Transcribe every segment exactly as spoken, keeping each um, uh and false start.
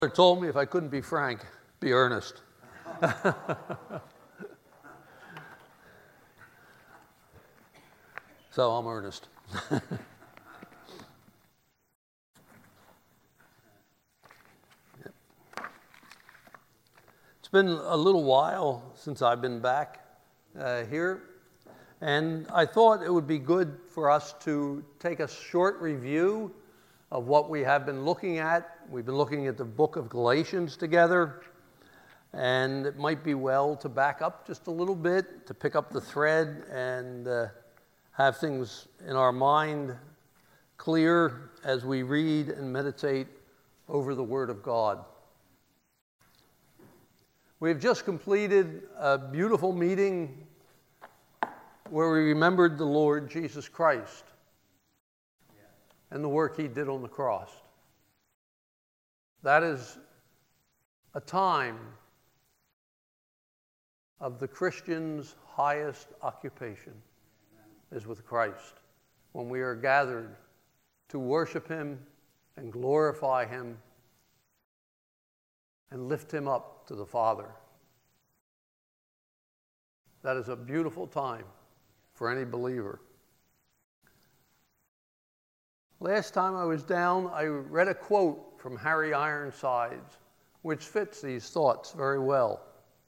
They told me if I couldn't be frank, be earnest. So I'm earnest. Yep. It's been a little while since I've been back uh, here, and I thought it would be good for us to take a short review of what we have been looking at. We've been looking at the book of Galatians together, and it might be well to back up just a little bit, to pick up the thread and uh, have things in our mind clear as we read and meditate over the Word of God. We've just completed a beautiful meeting where we remembered the Lord Jesus Christ and the work He did on the cross. That is a time of the Christian's highest occupation, is with Christ, when we are gathered to worship Him and glorify Him and lift Him up to the Father. That is a beautiful time for any believer. Last time I was down, I read a quote from Harry Ironsides, which fits these thoughts very well.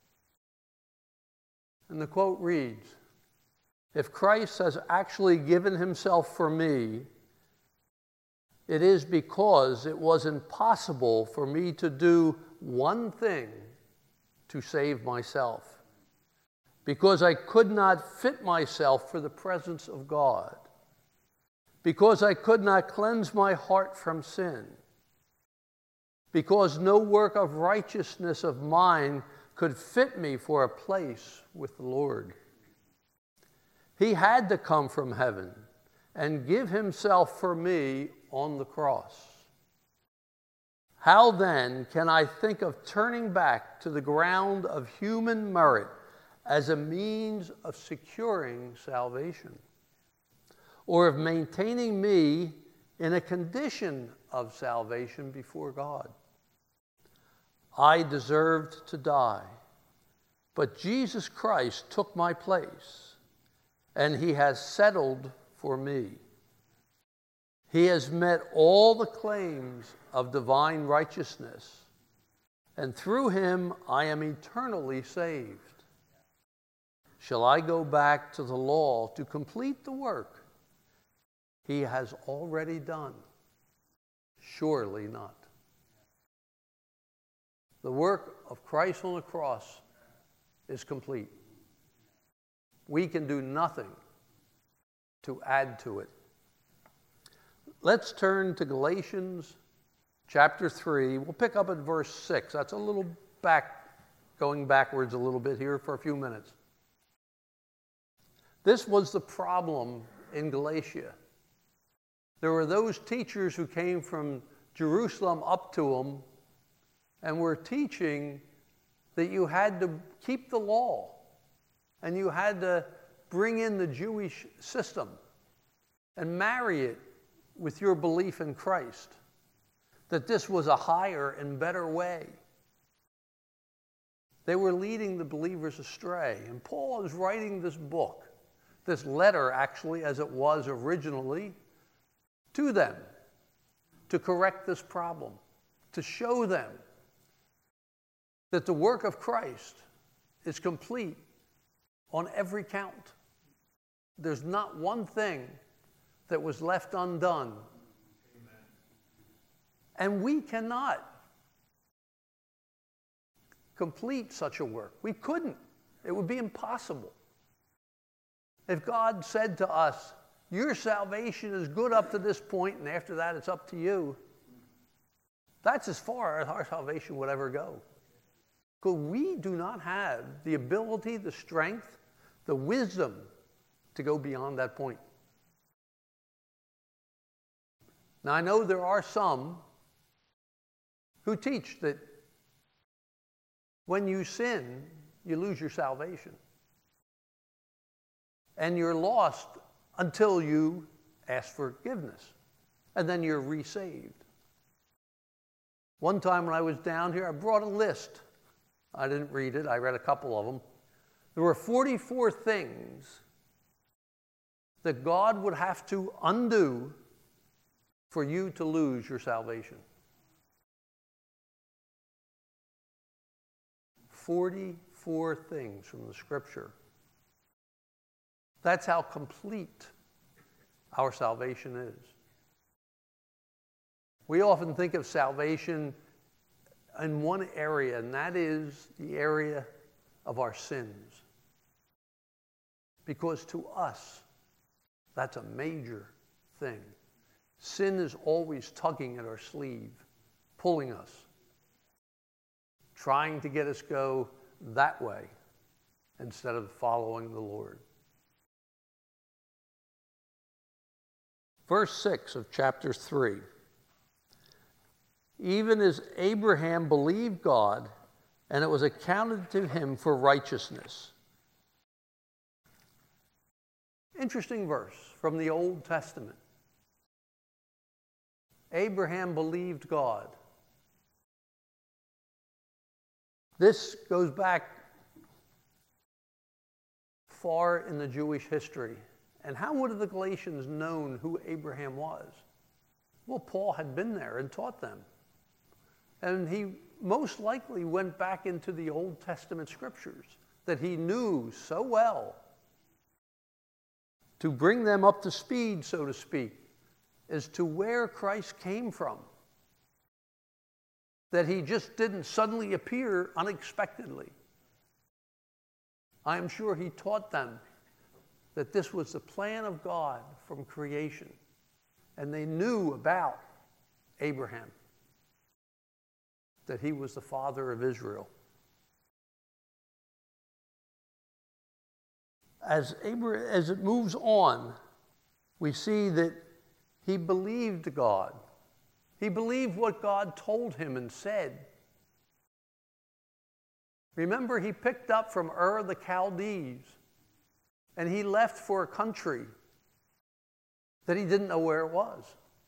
And the quote reads, "If Christ has actually given Himself for me, it is because it was impossible for me to do one thing to save myself, because I could not fit myself for the presence of God, because I could not cleanse my heart from sin, because no work of righteousness of mine could fit me for a place with the Lord. He had to come from heaven and give Himself for me on the cross. How then can I think of turning back to the ground of human merit as a means of securing salvation, or of maintaining me in a condition of salvation before God? I deserved to die, but Jesus Christ took my place, and He has settled for me. He has met all the claims of divine righteousness, and through Him I am eternally saved. Shall I go back to the law to complete the work He has already done? Surely not. The work of Christ on the cross is complete. We can do nothing to add to it. Let's turn to Galatians chapter three. We'll pick up at verse six. That's a little back, going backwards a little bit here for a few minutes. This was the problem in Galatia. There were those teachers who came from Jerusalem up to them and were teaching that you had to keep the law and you had to bring in the Jewish system and marry it with your belief in Christ, that this was a higher and better way. They were leading the believers astray. And Paul is writing this book, this letter actually, as it was originally, to them, to correct this problem, to show them that the work of Christ is complete on every count. There's not one thing that was left undone. Amen. And we cannot complete such a work. We couldn't. It would be impossible. If God said to us, your salvation is good up to this point, and after that it's up to you, that's as far as our salvation would ever go. Because we do not have the ability, the strength, the wisdom to go beyond that point. Now, I know there are some who teach that when you sin, you lose your salvation. And you're lost until you ask forgiveness. And then you're resaved. One time when I was down here, I brought a list. I didn't read it. I read a couple of them. There were forty-four things that God would have to undo for you to lose your salvation. forty-four things from the Scripture. That's how complete our salvation is. We often think of salvation in one area, and that is the area of our sins. Because to us, that's a major thing. Sin is always tugging at our sleeve, pulling us, trying to get us go that way instead of following the Lord. Verse six of chapter three. Even as Abraham believed God, and it was accounted to him for righteousness. Interesting verse from the Old Testament. Abraham believed God. This goes back far in the Jewish history. And how would have the Galatians known who Abraham was? Well, Paul had been there and taught them. And he most likely went back into the Old Testament scriptures that he knew so well to bring them up to speed, so to speak, as to where Christ came from. That he just didn't suddenly appear unexpectedly. I am sure he taught them that this was the plan of God from creation. And they knew about Abraham, that he was the father of Israel. As, Abraham, as it moves on, we see that he believed God. He believed what God told him and said. Remember, he picked up from Ur of the Chaldees, and he left for a country that he didn't know where it was.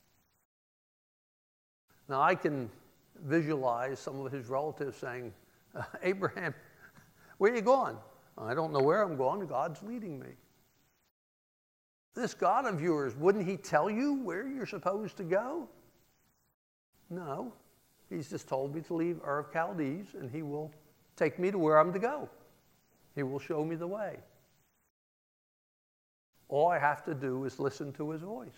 Now, I can visualize some of his relatives saying, Abraham, where are you going? I don't know where I'm going. God's leading me. This God of yours, wouldn't he tell you where you're supposed to go? No. He's just told me to leave Ur of Chaldees, and he will take me to where I'm to go. He will show me the way. All I have to do is listen to his voice.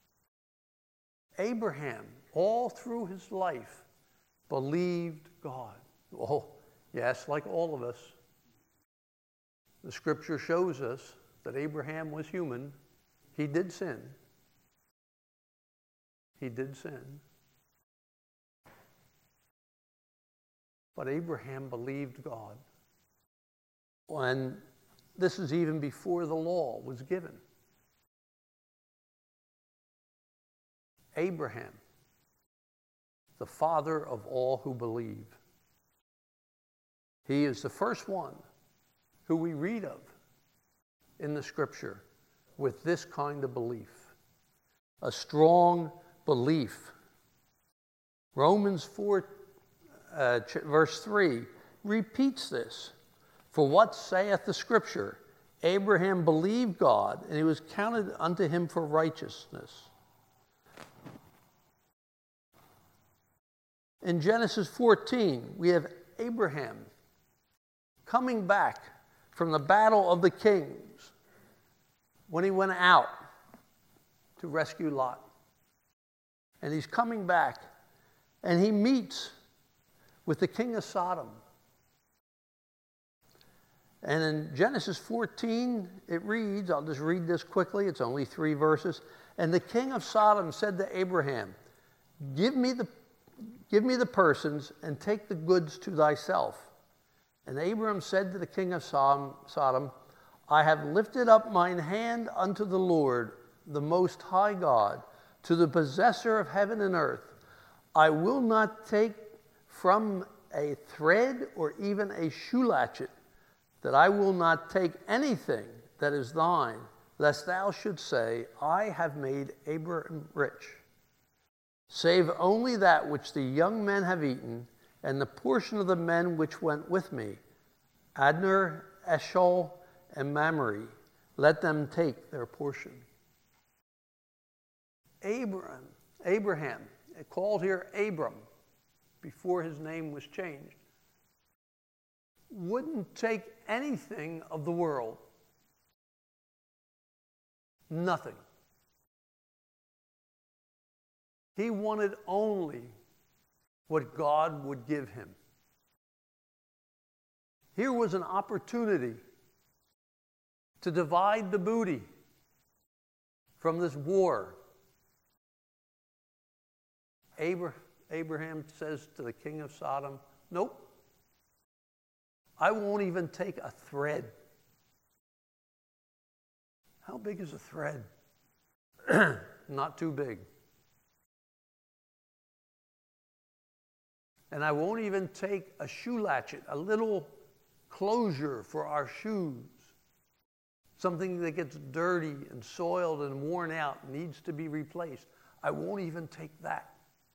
Abraham, all through his life, believed God. Oh, yes, like all of us. The scripture shows us that Abraham was human. He did sin. He did sin. But Abraham believed God. And this is even before the law was given. Abraham, the father of all who believe. He is the first one who we read of in the scripture with this kind of belief. A strong belief. Romans four, uh, verse three repeats this. For what saith the scripture? Abraham believed God, and he was counted unto him for righteousness. In Genesis fourteen, we have Abraham coming back from the battle of the kings when he went out to rescue Lot. And he's coming back, and he meets with the king of Sodom. And in Genesis fourteen, it reads, I'll just read this quickly, it's only three verses. And the king of Sodom said to Abraham, Give me the, give me the persons and take the goods to thyself. And Abraham said to the king of Sodom, I have lifted up mine hand unto the Lord, the Most High God, to the possessor of heaven and earth. I will not take from a thread or even a shoe latchet, that I will not take anything that is thine, lest thou shouldst say, I have made Abraham rich. save only that which the young men have eaten, and the portion of the men which went with me, Adner, Eshol, and Mamre, let them take their portion. Abraham, Abraham, called here Abram, before his name was changed, wouldn't take anything of the world. Nothing. He wanted only what God would give him. Here was an opportunity to divide the booty from this war. Abraham says to the king of Sodom, nope, I won't even take a thread. How big is a thread? Not too big. And I won't even take a shoe latchet, a little closure for our shoes. Something that gets dirty and soiled and worn out, needs to be replaced. I won't even take that.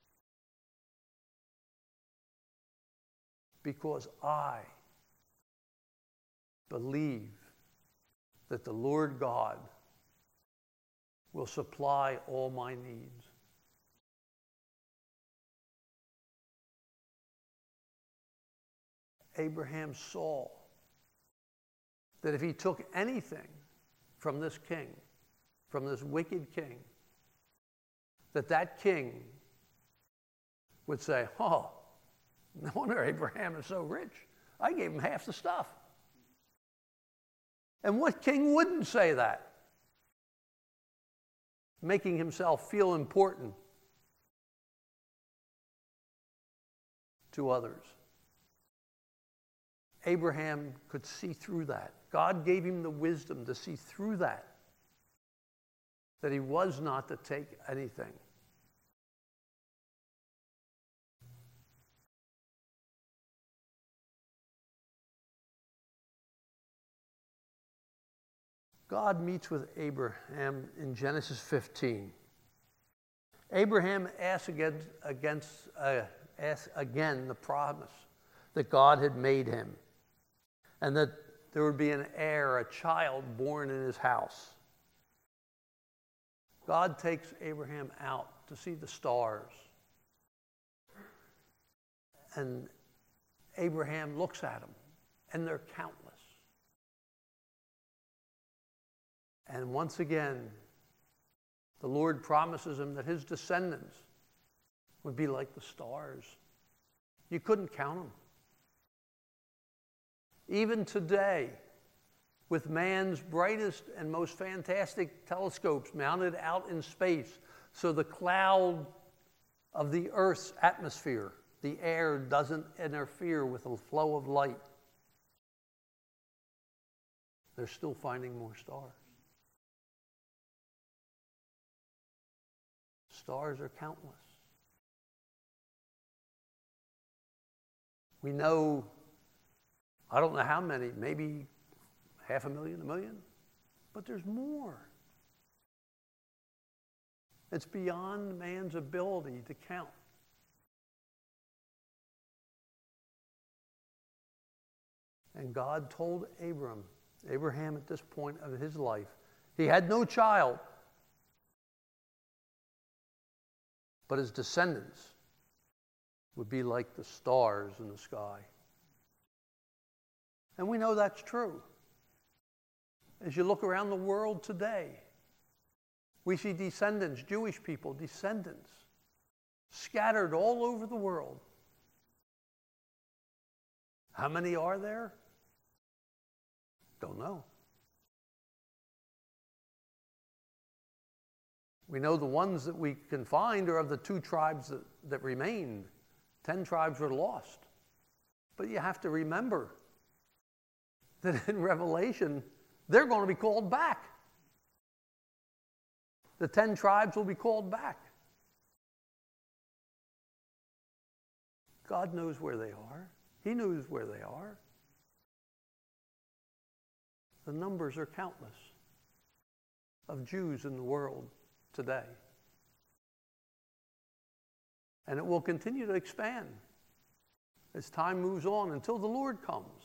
Because I believe that the Lord God will supply all my needs. Abraham saw that if he took anything from this king, from this wicked king, that that king would say, oh, no wonder Abraham is so rich. I gave him half the stuff. And what king wouldn't say that? Making himself feel important to others. Abraham could see through that. God gave him the wisdom to see through that, that he was not to take anything. God meets with Abraham in Genesis fifteen. Abraham asks against, against, uh, asks again the promise that God had made him, and that there would be an heir, a child born in his house. God takes Abraham out to see the stars. And Abraham looks at them, and they're countless. And once again, the Lord promises him that his descendants would be like the stars. You couldn't count them. Even today, with man's brightest and most fantastic telescopes mounted out in space, so the cloud of the Earth's atmosphere, the air, doesn't interfere with the flow of light, they're still finding more stars. Stars are countless. We know, I don't know how many, maybe half a million, a million, but there's more. It's beyond man's ability to count. And God told Abram, Abraham at this point of his life, he had no child, but his descendants would be like the stars in the sky. And we know that's true. As you look around the world today, we see descendants, Jewish people, descendants, scattered all over the world. How many are there? Don't know. We know the ones that we can find are of the two tribes that, that remained. Ten tribes were lost. But you have to remember that in Revelation, they're going to be called back. The ten tribes will be called back. God knows where they are. He knows where they are. The numbers are countless of Jews in the world today. And it will continue to expand as time moves on until the Lord comes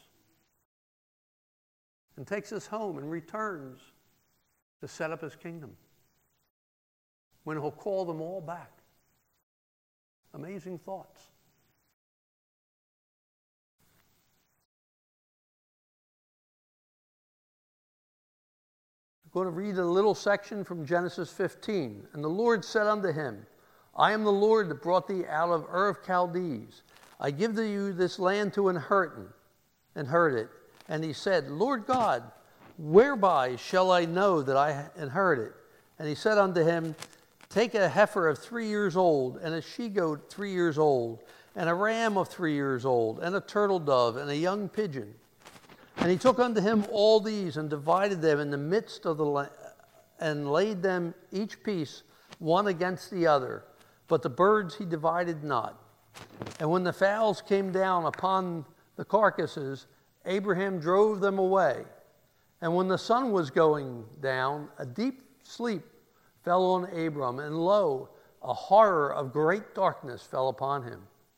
and takes us home and returns to set up his kingdom, when he'll call them all back. Amazing thoughts. I'm going to read a little section from Genesis fifteen. And the Lord said unto him, I am the Lord that brought thee out of Ur of Chaldees. I give to you this land to inherit, inherit it. And he said, Lord God, whereby shall I know that I inherit it? And he said unto him, take a heifer of three years old, and a she-goat three years old, and a ram of three years old, and a turtle dove, and a young pigeon. And he took unto him all these, and divided them in the midst of the land, and laid them each piece one against the other. But the birds he divided not. And when the fowls came down upon the carcasses, Abraham drove them away. And when the sun was going down, a deep sleep fell on Abram, and lo, a horror of great darkness fell upon him.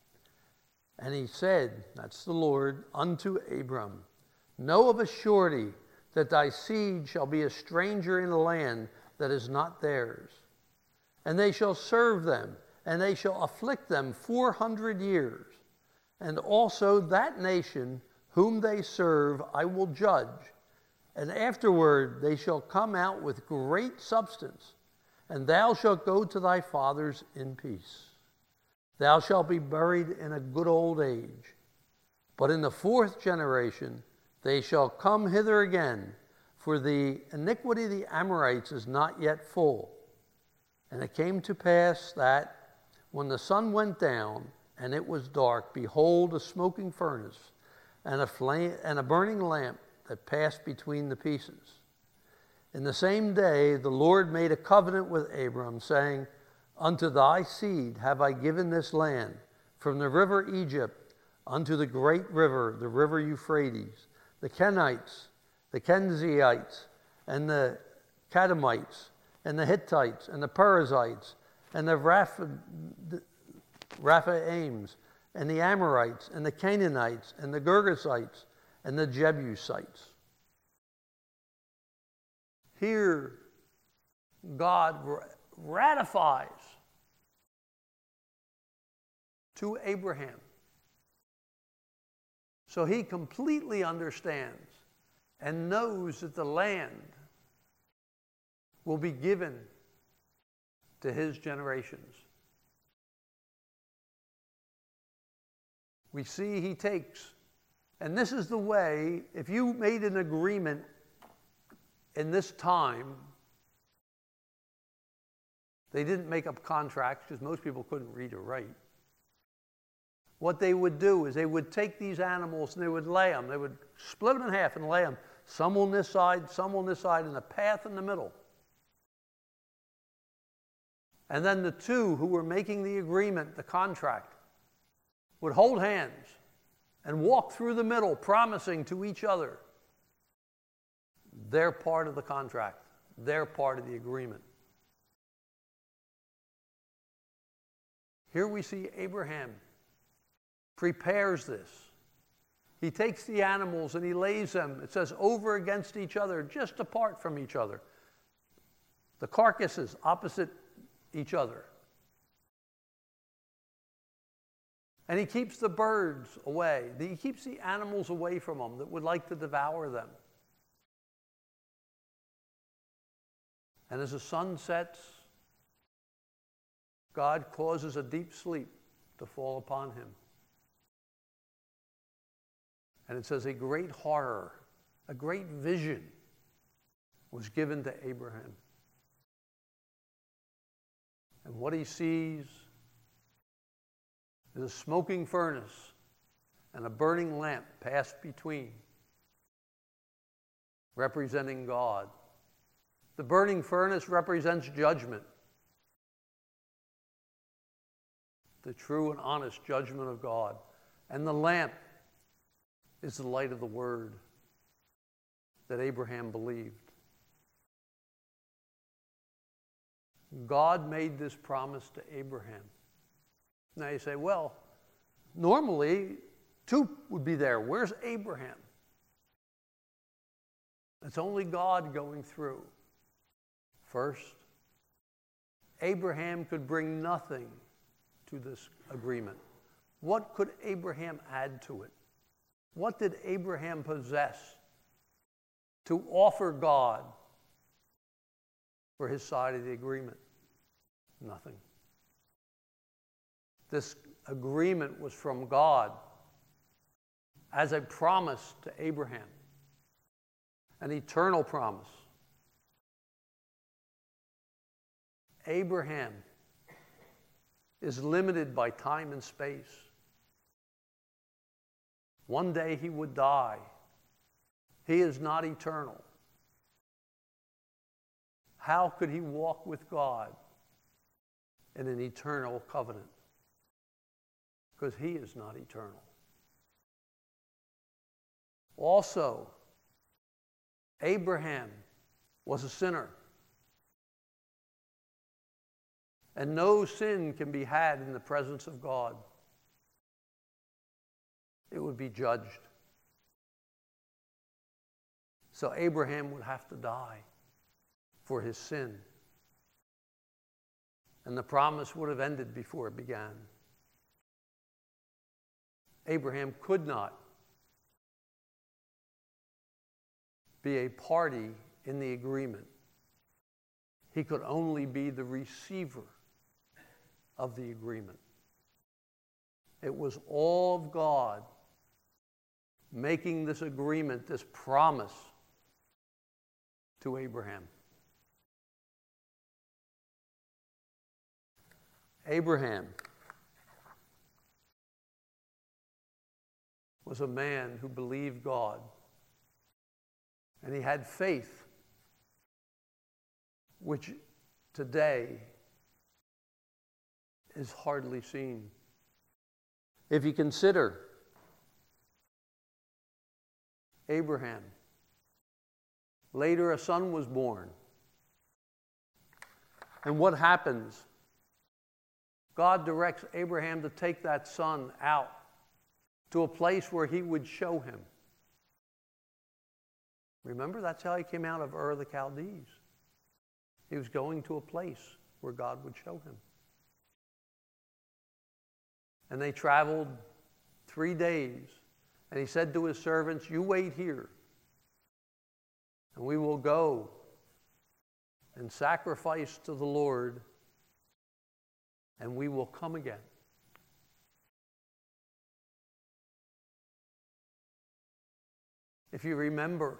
And he said, that's the Lord, unto Abram, know of a surety that thy seed shall be a stranger in a land that is not theirs. And they shall serve them, and they shall afflict them four hundred years. And also that nation whom they serve I will judge. And afterward they shall come out with great substance, and thou shalt go to thy fathers in peace. Thou shalt be buried in a good old age. But in the fourth generation they shall come hither again, for the iniquity of the Amorites is not yet full. And it came to pass that, when the sun went down, and it was dark, behold, a smoking furnace, and a flame, and a burning lamp that passed between the pieces. In the same day the Lord made a covenant with Abram, saying, unto thy seed have I given this land, from the river Egypt unto the great river, the river Euphrates, the Kenites, the Kenizzites, and the Kadmonites, and the Hittites, and the Perizzites, and the Raphaims, and the Amorites, and the Canaanites, and the Girgashites, and the Jebusites. Here, God ratifies to Abraham. So he completely understands and knows that the land will be given to his generations. We see he takes, and this is the way, if you made an agreement in this time, they didn't make up contracts because most people couldn't read or write. What they would do is they would take these animals and they would lay them. They would split them in half and lay them, some on this side, some on this side, and a path in the middle. And then the two who were making the agreement, the contract, would hold hands and walk through the middle, promising to each other their part of the contract, their part of the agreement. Here we see Abraham prepares this. He takes the animals and he lays them, it says, over against each other, just apart from each other. The carcasses opposite each other. And he keeps the birds away. He keeps the animals away from them that would like to devour them. And as the sun sets, God causes a deep sleep to fall upon him. And it says a great horror, a great vision was given to Abraham. And what he sees is a smoking furnace and a burning lamp passed between, representing God. The burning furnace represents judgment, the true and honest judgment of God. And the lamp is the light of the word that Abraham believed. God made this promise to Abraham Now you say, well, normally two would be there. Where's Abraham? It's only God going through. First, Abraham could bring nothing to this agreement. What could Abraham add to it? What did Abraham possess to offer God for his side of the agreement? Nothing. This agreement was from God as a promise to Abraham, an eternal promise. Abraham is limited by time and space. One day he would die. He is not eternal. How could he walk with God in an eternal covenant? Because he is not eternal. Also, Abraham was a sinner. And no sin can be had in the presence of God. It would be judged. So Abraham would have to die for his sin. And the promise would have ended before it began. Abraham could not be a party in the agreement. He could only be the receiver of the agreement. It was all of God making this agreement, this promise to Abraham. Abraham was a man who believed God, and he had faith, which today is hardly seen. If you consider Abraham, later a son was born. And what happens? God directs Abraham to take that son out to a place where he would show him. Remember, that's how he came out of Ur of the Chaldees. He was going to a place where God would show him. And they traveled three days. And he said to his servants, "You wait here, and we will go and sacrifice to the Lord, and we will come again." If you remember,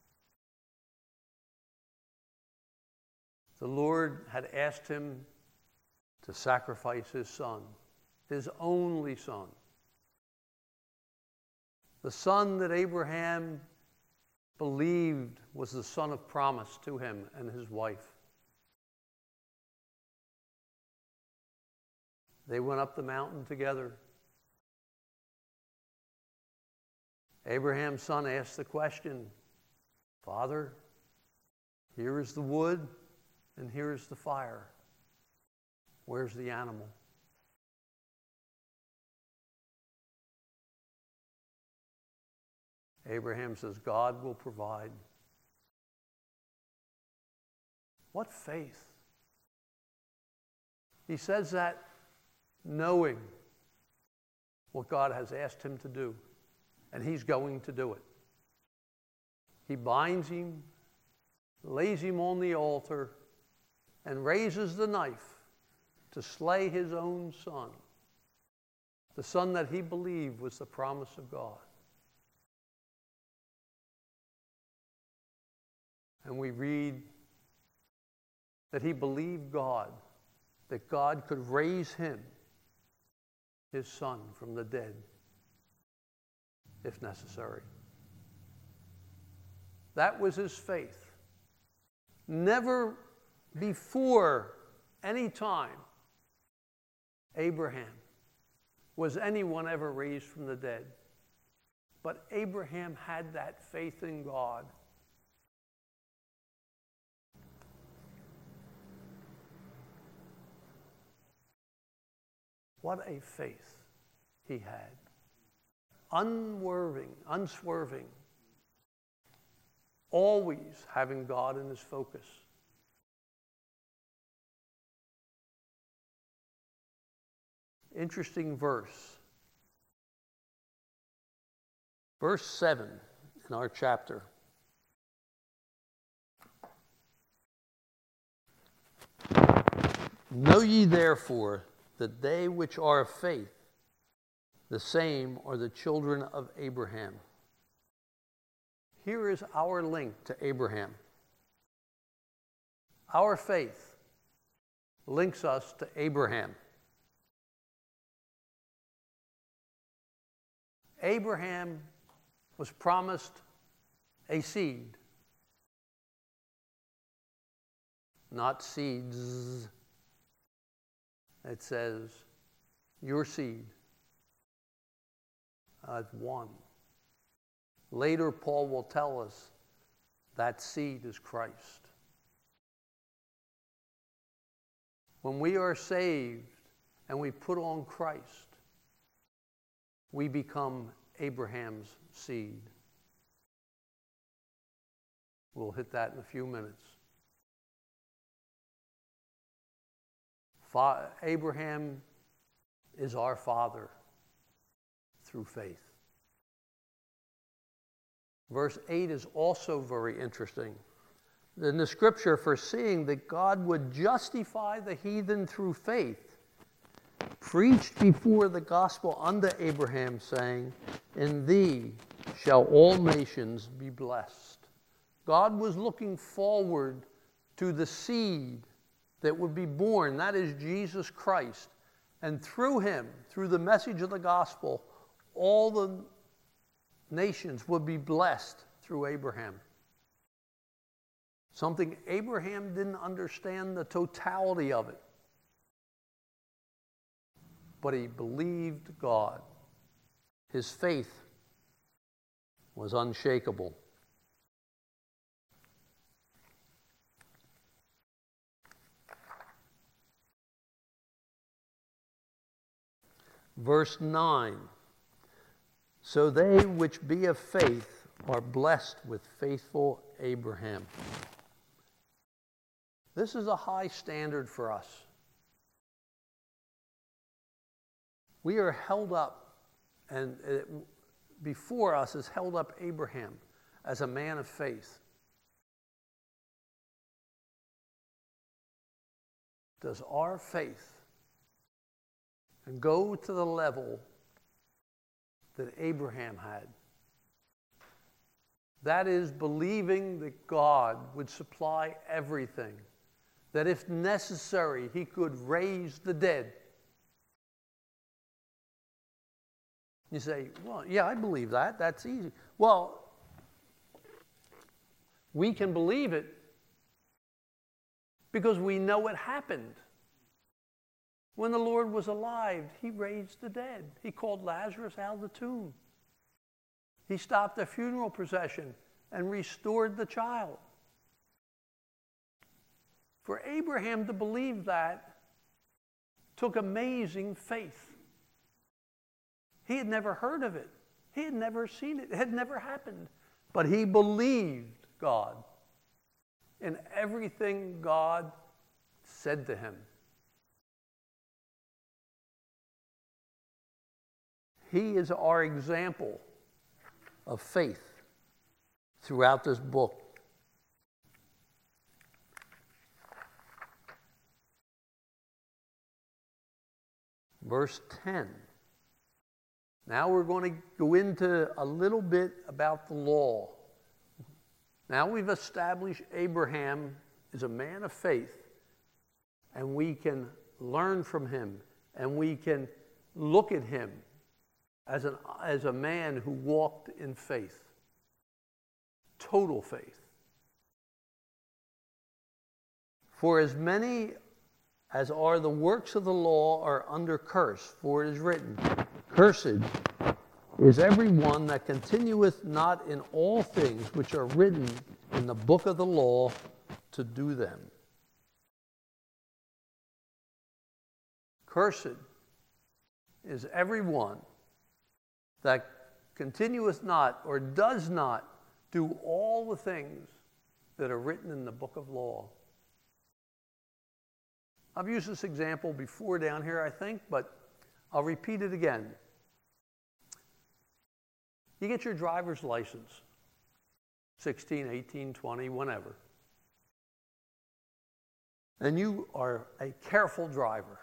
the Lord had asked him to sacrifice his son, his only son. The son that Abraham believed was the son of promise to him and his wife. They went up the mountain together. Abraham's son asked the question, "Father, here is the wood and here is the fire. Where's the animal?" Abraham says, "God will provide." What faith! He says that knowing what God has asked him to do, and he's going to do it. He binds him, lays him on the altar, and raises the knife to slay his own son, the son that he believed was the promise of God. And we read that he believed God, that God could raise him, his son, from the dead, if necessary. That was his faith. Never before any time, Abraham, was anyone ever raised from the dead. But Abraham had that faith in God. What a faith he had. Unswerving, unswerving. Always having God in his focus. Interesting verse. Verse seven in our chapter. Know ye therefore that they which are of faith, the same are the children of Abraham. Here is our link to Abraham. Our faith links us to Abraham. Abraham was promised a seed, not seeds. It says, your seed. Uh, one. Later, Paul will tell us that seed is Christ. When we are saved and we put on Christ, we become Abraham's seed. We'll hit that in a few minutes. Fa- Abraham is our father through faith. Verse eight is also very interesting. In the scripture, foreseeing that God would justify the heathen through faith, preached before the gospel unto Abraham, saying, in thee shall all nations be blessed. God was looking forward to the seed that would be born, that is Jesus Christ. And through him, through the message of the gospel, all the nations would be blessed through Abraham. Something Abraham didn't understand the totality of it. But he believed God. His faith was unshakable. Verse nine. So they which be of faith are blessed with faithful Abraham. This is a high standard for us. We are held up, and it, before us is held up Abraham as a man of faith. Does our faith go to the level that Abraham had? That is, believing that God would supply everything, that if necessary, he could raise the dead. You say, well, yeah, I believe that. That's easy. Well, we can believe it because we know it happened. When the Lord was alive, he raised the dead. He called Lazarus out of the tomb. He stopped the funeral procession and restored the child. For Abraham to believe that took amazing faith. He had never heard of it. He had never seen it. It had never happened. But he believed God in everything God said to him. He is our example of faith throughout this book. Verse ten. Now we're going to go into a little bit about the law. Now we've established Abraham is a man of faith, and we can learn from him, and we can look at him as, an, as a man who walked in faith, total faith. For as many as are the works of the law are under curse, for it is written, cursed is every one that continueth not in all things which are written in the book of the law to do them. Cursed is everyone that continueth not or does not do all the things that are written in the book of law. I've used this example before down here, I think, but I'll repeat it again. You get your driver's license, sixteen, eighteen, twenty, whenever. And you are a careful driver.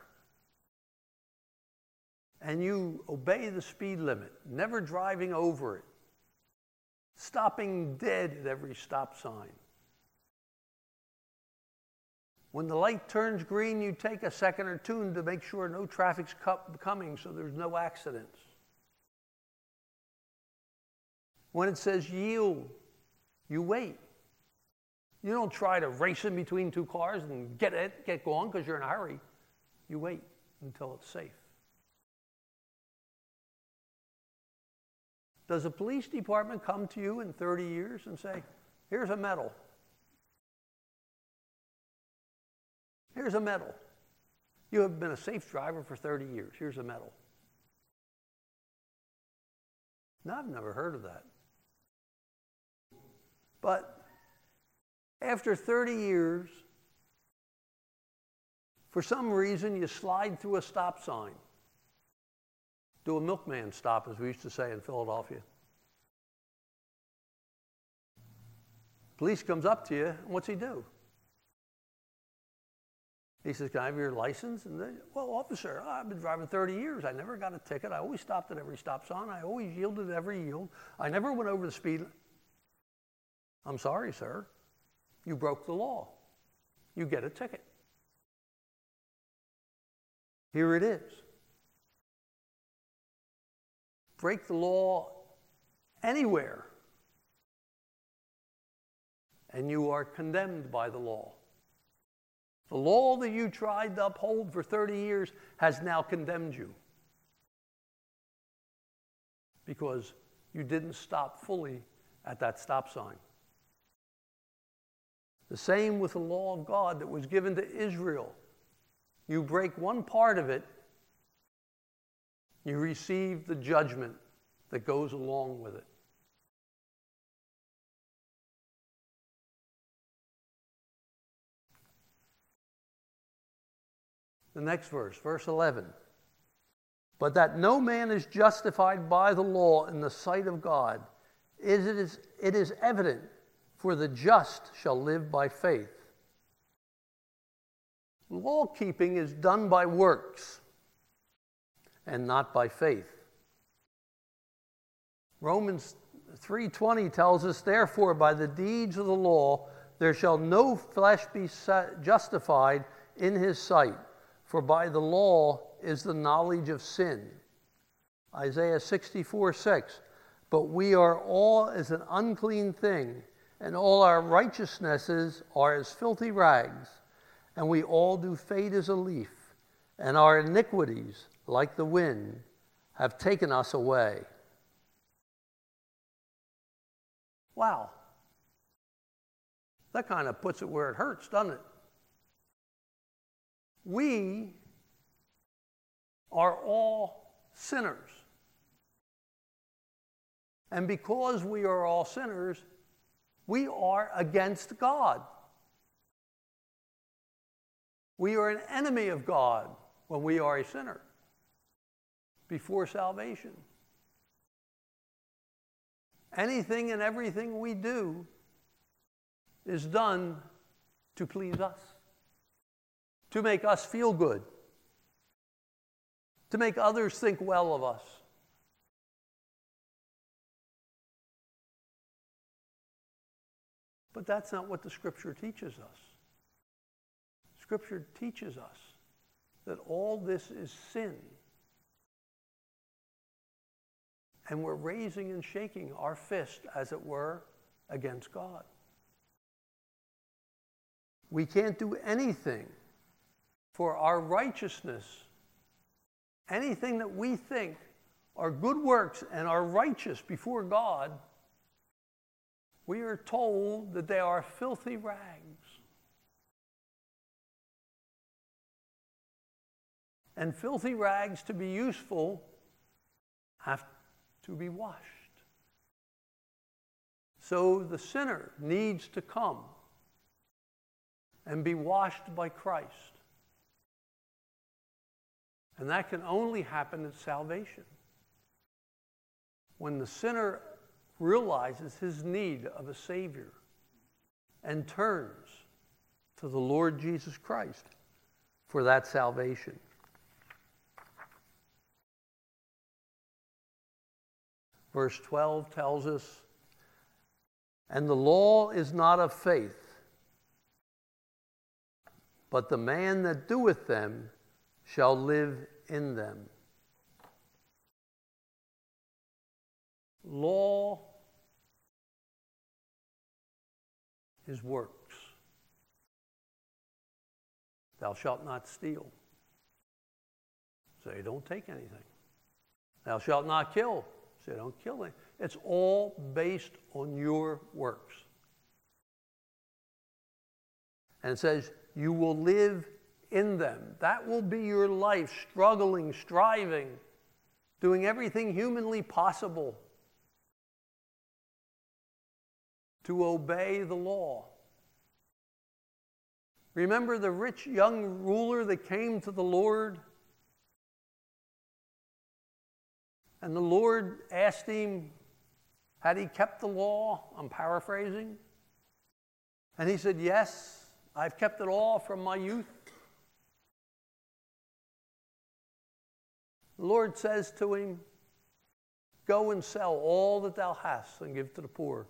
And you obey the speed limit, never driving over it, stopping dead at every stop sign. When the light turns green, you take a second or two to make sure no traffic's coming so there's no accidents. When it says yield, you wait. You don't try to race in between two cars and get it, get going because you're in a hurry. You wait until it's safe. Does a police department come to you in thirty years and say, here's a medal? Here's a medal. You have been a safe driver for thirty years. Here's a medal. No, I've never heard of that. But after thirty years, for some reason, you slide through a stop sign. Do a milkman stop, as we used to say in Philadelphia. Police comes up to you, and what's he do? He says, can I have your license? And then, well, officer, I've been driving thirty years. I never got a ticket. I always stopped at every stop sign. I always yielded at every yield. I never went over the speed limit. I'm sorry, sir. You broke the law. You get a ticket. Here it is. Break the law anywhere, and you are condemned by the law. The law that you tried to uphold for thirty years has now condemned you because you didn't stop fully at that stop sign. The same with the law of God that was given to Israel. You break one part of it, you receive the judgment that goes along with it. The next verse, verse eleven. But that no man is justified by the law in the sight of God, it is, it is evident, for the just shall live by faith. Law keeping is done by works and not by faith. Romans three twenty tells us, therefore, by the deeds of the law, there shall no flesh be justified in his sight. For by the law is the knowledge of sin. Isaiah sixty-four six. But we are all as an unclean thing, and all our righteousnesses are as filthy rags. And we all do fade as a leaf, and our iniquities, like the wind, have taken us away. Wow. That kind of puts it where it hurts, doesn't it? We are all sinners. And because we are all sinners, we are against God. We are an enemy of God when we are a sinner before salvation. Anything and everything we do is done to please us, to make us feel good, to make others think well of us. But that's not what the Scripture teaches us. Scripture teaches us that all this is sin. And we're raising and shaking our fist, as it were, against God. We can't do anything for our righteousness. Anything that we think are good works and are righteous before God, we are told that they are filthy rags. And filthy rags, to be useful, have to be washed. So the sinner needs to come and be washed by Christ. And that can only happen at salvation. When the sinner realizes his need of a Savior and turns to the Lord Jesus Christ for that salvation. Verse twelve tells us, and the law is not of faith, but the man that doeth them shall live in them. Law is works. Thou shalt not steal. Say, don't take anything. Thou shalt not kill. Say, don't kill anything. It's all based on your works. And it says, you will live in them. That will be your life, struggling, striving, doing everything humanly possible to obey the law. Remember the rich young ruler that came to the Lord? And the Lord asked him, had he kept the law? I'm paraphrasing. And he said, yes, I've kept it all from my youth. The Lord says to him, go and sell all that thou hast and give to the poor.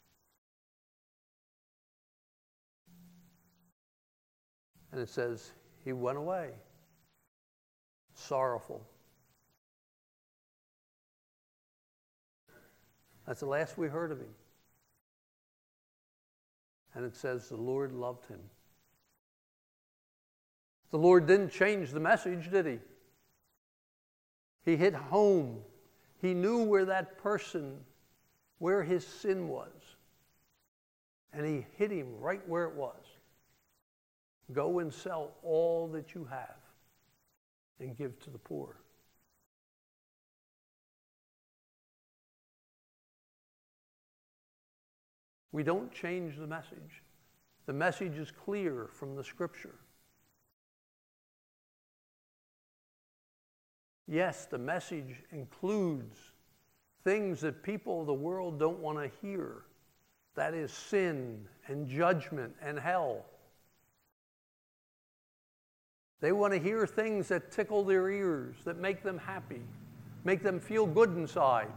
And it says, he went away, sorrowful. That's the last we heard of him. And it says the Lord loved him. The Lord didn't change the message, did he? He hit home. He knew where that person, where his sin was. And he hit him right where it was. Go and sell all that you have and give to the poor. We don't change the message. The message is clear from the Scripture. Yes, the message includes things that people of the world don't want to hear. That is sin and judgment and hell. They want to hear things that tickle their ears, that make them happy, make them feel good inside.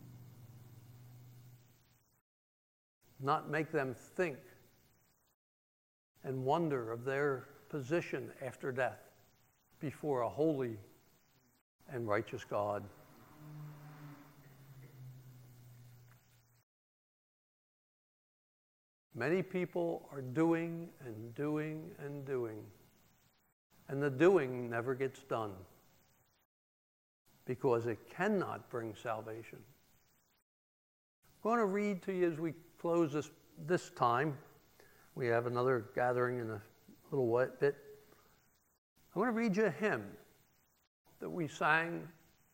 Not make them think and wonder of their position after death before a holy and righteous God. Many people are doing and doing and doing, and the doing never gets done because it cannot bring salvation. I'm going to read to you as we close this, this time. We have another gathering in a little bit. I'm going to read you a hymn that we sang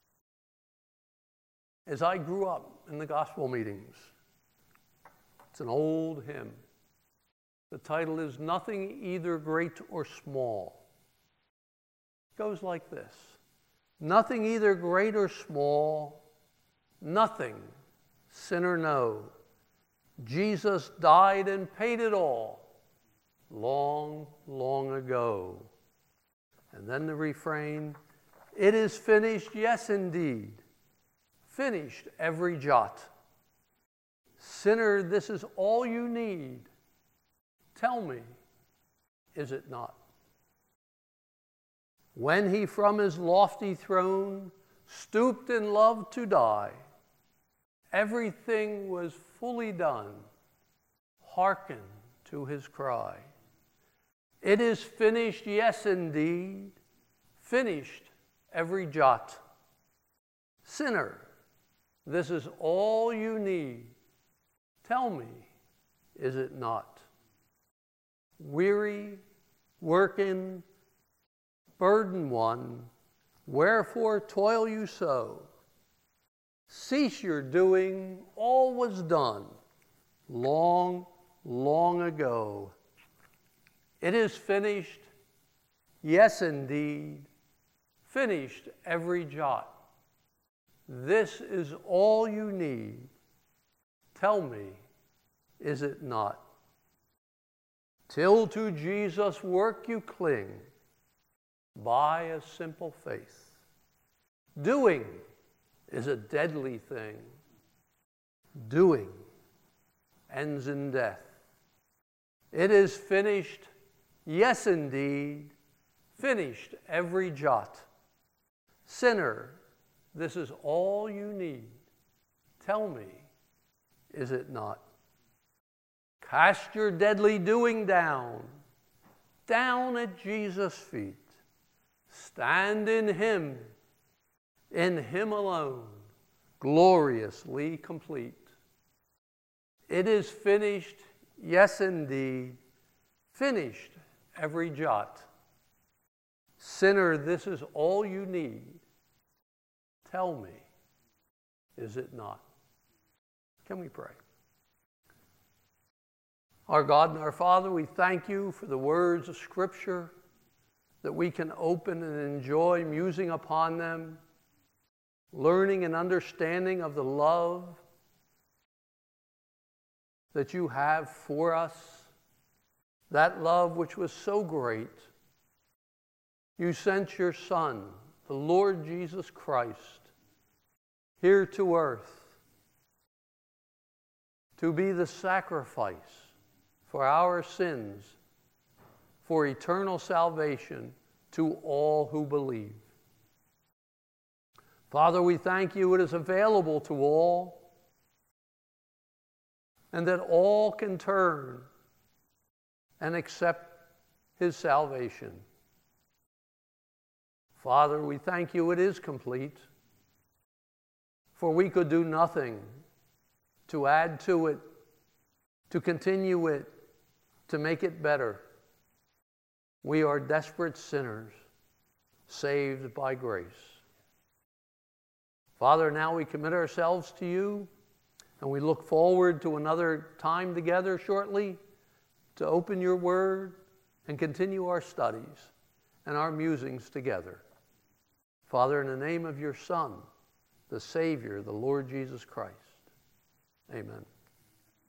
as I grew up in the gospel meetings. It's an old hymn. The title is Nothing Either Great or Small. It goes like this. Nothing either great or small, nothing, sin or no. Jesus died and paid it all long, long ago. And then the refrain, it is finished, yes indeed, finished every jot. Sinner, this is all you need. Tell me, is it not? When he from his lofty throne stooped in love to die, everything was fully done. Hearken to his cry. It is finished, yes indeed, finished every jot. Sinner, this is all you need. Tell me, is it not? Weary, working, burden one, Wherefore toil you so? Cease your doing, all was done long, long ago. It is finished, yes indeed, finished every jot. This is all you need. Tell me, is it not? Till to Jesus' work you cling by a simple faith. Doing is a deadly thing. Doing ends in death. It is finished, yes indeed, finished every jot. Sinner, this is all you need. Tell me, is it not? Cast your deadly doing down, down at Jesus' feet. Stand in Him, in Him alone, gloriously complete. It is finished, yes indeed, finished every jot. Sinner, this is all you need. Tell me, is it not? Can we pray? Our God and our Father, we thank you for the words of Scripture, that we can open and enjoy musing upon them, learning and understanding of the love that you have for us, that love which was so great. You sent your Son, the Lord Jesus Christ, here to earth to be the sacrifice for our sins, for eternal salvation to all who believe. Father, we thank you it is available to all, and that all can turn and accept His salvation. Father, we thank you it is complete, for we could do nothing to add to it, to continue it, to make it better. We are desperate sinners, saved by grace. Father, now we commit ourselves to you, and we look forward to another time together shortly to open your word and continue our studies and our musings together. Father, in the name of your Son, the Savior, the Lord Jesus Christ, amen.